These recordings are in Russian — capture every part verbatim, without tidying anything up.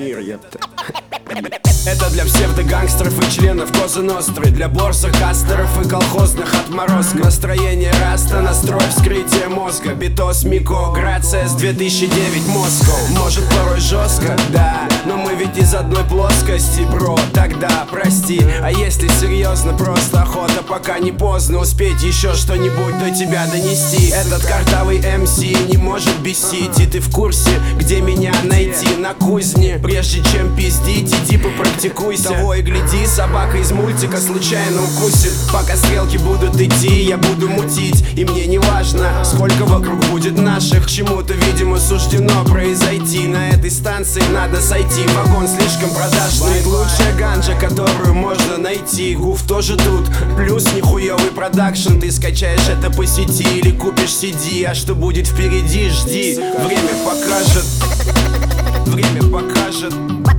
мир, ёпта. Это для псевдогангстеров и членов Козы Ностры, для борзых кастеров и колхозных отморозков. Настроение раста, настрой вскрытия мозга. Битос, Мико, Грация с две тысячи девять, Москва. Может порой жестко, да, но мы ведь из одной плоскости, бро. Тогда прости, а если серьезно, просто охота, пока не поздно успеть еще что-нибудь до тебя донести. Этот картавый эм си не может бесить, и ты в курсе, где меня найти? На кузне, прежде чем пиздить, иди попрактикуйся. Того и гляди, собака из мультика случайно укусит. Пока стрелки будут идти, я буду мутить. И мне не важно, сколько вокруг будет наших. Чему-то, видимо, суждено произойти. На этой станции надо сойти, вагон слишком продажный. Лучшая ганджа, которую можно найти. Гуф тоже тут, плюс нихуевый продакшн. Ты скачаешь это по сети или купишь си ди. А что будет впереди, жди. Время покажет. Время покажет.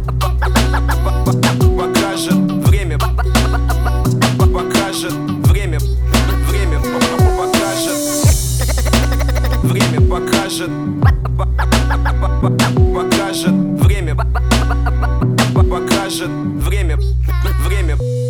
Покажет. Время покажет. Время. Время покажет. Время покажет. Покажет. Время покажет. Время. Время.